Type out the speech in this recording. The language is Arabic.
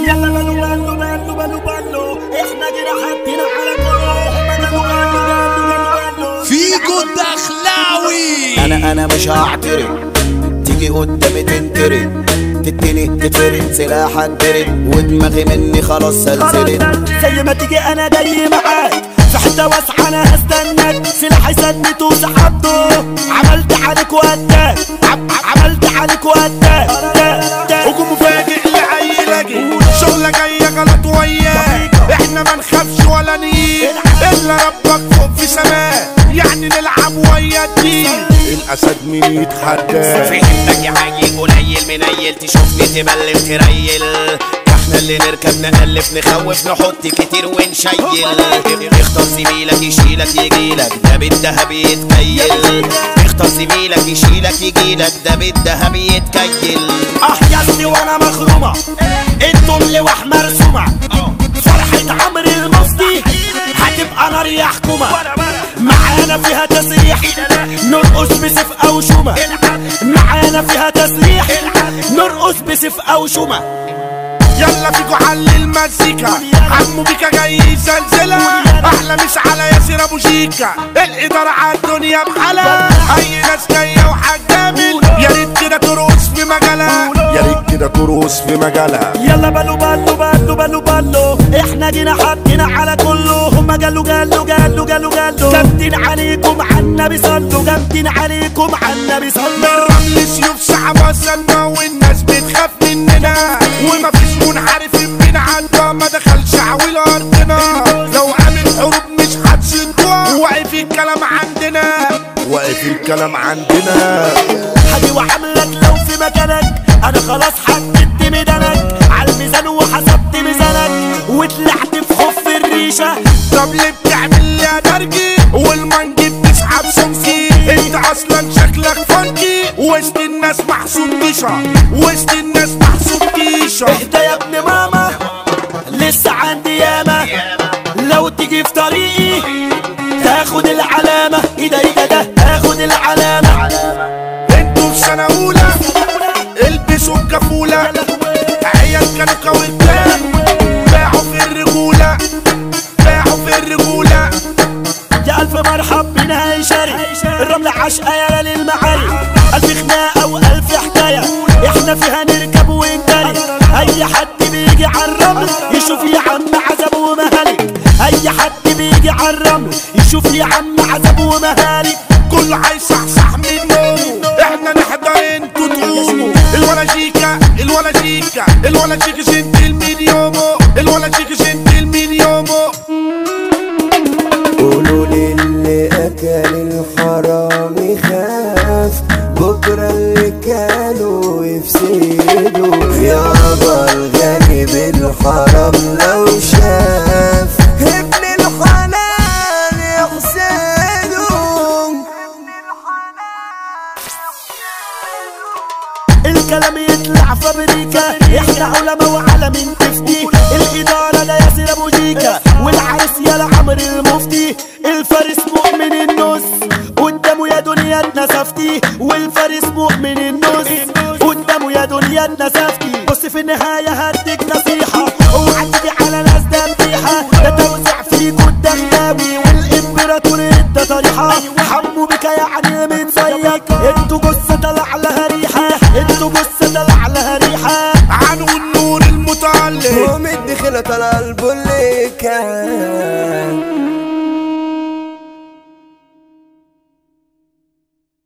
يلا بلو احنا جينا حاطين على كله فيجو الدخلاوي. انا مش هعترف، تيجي قدامي تنترد، تتني تتفرد، سلاحك برد ودماغي مني خلاص سلسلت. زي ما تيجي انا جاي معاك في حته واسعه، انا هستناك سلاحي سنت وسحبته. عملت عليك وقتك عملت عليك وقتك هجوم مفاجئ لعيلك، شغلة جاية غلط وياك. احنا ما نخافش ولا نيجي الا ربك فوق في سماء، يعني نلعب ويا الدين. الاسد مين يتحدى؟ فهمتك يا حي قليل منيل، تشوفني تبلم تريل. احنا اللي نركب نألف نخوف نحط كتير ونشيل. اختار زميلك يشيلك يجيلك، ده بالدهب يتكيل. اختار زميلك يشيلك يجيلك، ده بالدهب يتكيل. احياسي وانا مخرومه، انتوا اللي وح مرسومه. فرحة عمرو المصري هتبقى نار يا حكومة. معانا فيها تسريح نرقص بسيف او شومة. معانا فيها تسريح نرقص بسيف او شومة. يلا فيكو حل المزيكا، عمو بيكا جاي زلزلة. احلى مش على ياسر ابو شيكا، الادارة عالدنيا بحالها. اي ناس جاية وحجامل، يا ريت كده ترقص في مجالها، يا ريت كده ترقص في مجالها. يلا بلو احنا جينا حاطين على كله. هما جالوا جامدين عليكم عالنبي صلوا، جامدين عليكم عالنبي صلوا. الرمل سيوف سحبة سلمى والناس بتخاف مننا، ومفيش منحرف بينا عدى ما دخلش عويل ارضنا. لو عامل حروب مش هتشدوها، واقف الكلام عندنا، واقف الكلام عندنا. حدي وعاملك لو في مكانك، انا خلاص حددت ميدانك. عالميزان وحسبت ميزانك، وطلعت في خف الريشه. طب ليه بتعمل لي يا درجي والمنجي بتسحب سمسي؟ انت اصلا شكلك فانكي، وسط الناس محسوب تيشا، وسط الناس محسوب تيشا. اهدى يا ابن ماما لسه عندي ياما، لو تيجي في طريقي تاخد العلامة. ايه ده تاخد العلامة. انتوا في سنة اولى البسوا الكفولة، عيال كانوا كويتان باعوا في الرجولة، باعوا في الرجولة. يا الف مرحب بنا يا شاري، الرمل عشقة يا للمعاري. الف خناقة والف حكاية، احنا فيها نركب ونجري. اي حد بيجي عالرمل يشوف يا عم عذاب ومهالك. اي حد بيجي عالرمل يشوف يا عم عذاب ومهالك. كله هيصحصح من نومه، احنا نحضر انتوا تقوموا. الولا شيكا الولا شيكا جنتل من يومه، الولا شيكا جنتل من يومه. قولوا للي اكل الحرام يخاف، بكره اللي كانوا يفسدوا. يابا الغني بالحرام لو شاف ابن الحلال يحسده. الكلام يطلع فابريكا، احنا علماء وعالمين تفتي. الاداره لا ياسر ابو شيكا، والعرس يا عمرو المفتي. الفارس مؤمن النص قدامه يا دنيا اتنسفتي، والفارس مؤمن النص قدامه يا دنيا اتنسفتي. بص في النهايه هديك نصيحه، اوعى تيجي على ناس دميحه. ده توزيع فيكوا الدخلاوي والامبراطور ادى طريحه. حمو بك يعني من زيك، انتوا جثه طلع لها ريحه، انتوا جثه طلع لها ريحه. عنو النور المتعلق ومدي خلة على البوليكا.